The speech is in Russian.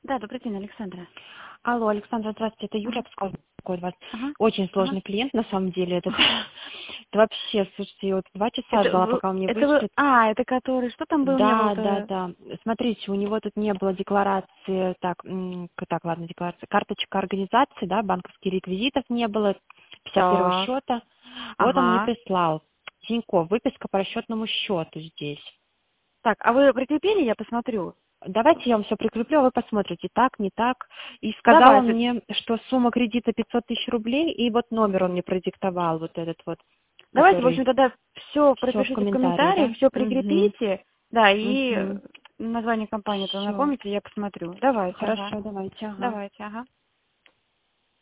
Да, добрый день, Александра. Алло, Александра, здравствуйте, это Юля Пскова беспокоит вас. Ага, Очень ага. сложный клиент, на самом деле, этот. Это вообще, слушайте, вот 2 часа Это ждала, вы, пока он мне это вы, вышлет. это который, что там был, не Да, да, был-то? да. Смотрите, у него тут не было декларации, так, ладно, декларация, карточка организации, да, банковских реквизитов не было, 51-го Так, счета. Вот он мне ага. прислал. Тинькофф, выписка по расчетному счету здесь. Так, а вы прикрепили, я посмотрю. Давайте я вам все прикреплю, а вы посмотрите, так, не так. И сказал он Давайте, мне, что сумма кредита 500 тысяч рублей, и вот номер он мне продиктовал, вот этот вот, давайте, в общем, который тогда все все в пропишите в комментарии, комментариях, да? все Угу, прикрепите, да, и угу. название компании Все. напомните, я посмотрю. Давайте, ага. Хорошо, давайте, ага. Давайте, ага.